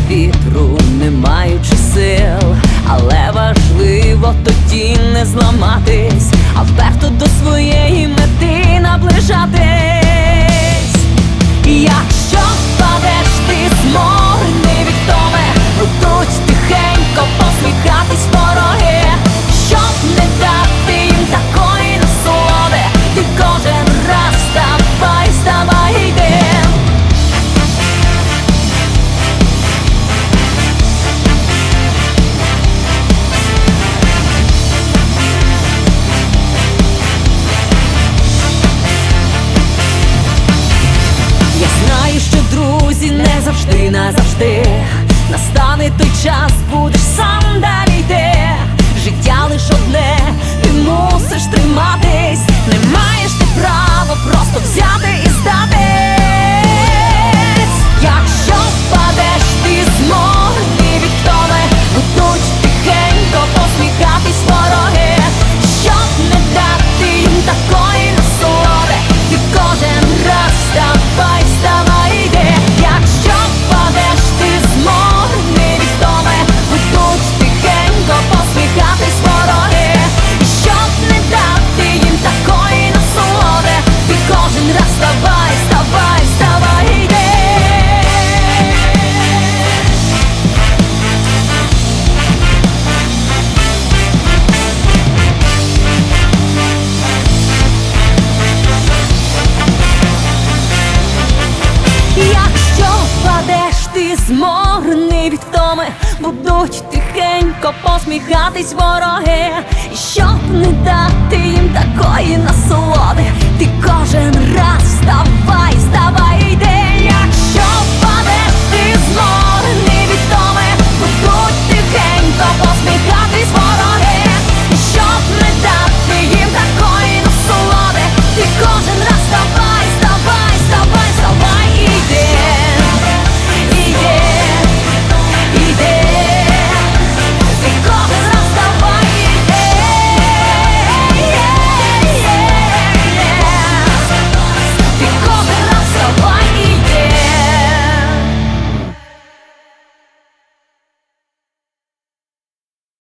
вітру, не маючи сил, але важливо тоді не зламатись, а вперто до своєї мети наближатись. Якщо впадеш, ти зморений від втоми, будуть тихенько посміхатись вороги, щоб не дати їм такої насолоди. Ти кожен раз вставай, вставай, йди. Я знаю, що друзі не завжди назавжди. Настане той час, будеш сам далі йти. Життя лиш одне, ти мусиш триматись. Не маєш ти права просто взяти і здатись. Якщо впадеш, ти зморений від втоми, будуть тихенько посміхатись вороги, щоб не дати їм такої насолоди. Ти кожен раз вставай, вставай, йди. Якщо впадеш, ти зморений від втоми, будуть тихенько посміхатись вороги, щоб не дати їм такої насолоди. Ти кожен раз вставай, вставай, вставай, йди. Якщо впадеш, ти зморений від втоми, будуть тихенько посміхатись вороги, і щоб не дати їм такої насолоди, ти кожен раз вставай.